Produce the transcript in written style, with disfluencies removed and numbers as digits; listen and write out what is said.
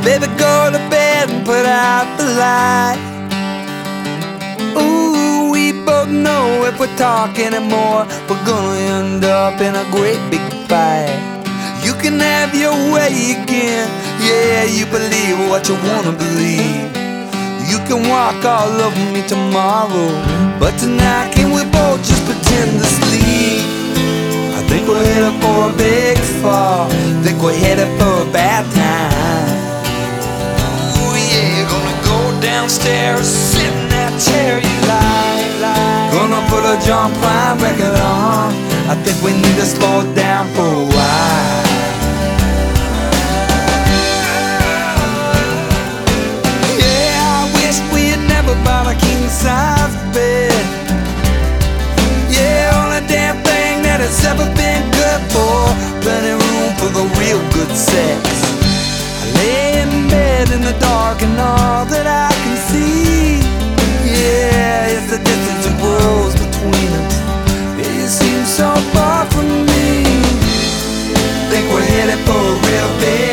Baby, go to bed and put out the light. Ooh, we both know if we talk anymore, we're gonna end up in a great big fight. You can have your way again, yeah, you believe what you wanna believe. You can walk all over me tomorrow, but tonight can we both just pretend to sleep? I think we're headed for a big fall, think we're headed for a bad time. Ooh yeah, gonna go downstairs, sit in that chair you like. Gonna put a John Prine record on, I think we need to slow down for a while. Bought a king-size bed, yeah, only damn thing that it's ever been good for. Plenty room for the real good sex. I lay in bed in the dark and all that I can see, yeah, is the distance that grows between us. Yeah, you seem so far from me. Think we're headed for a real big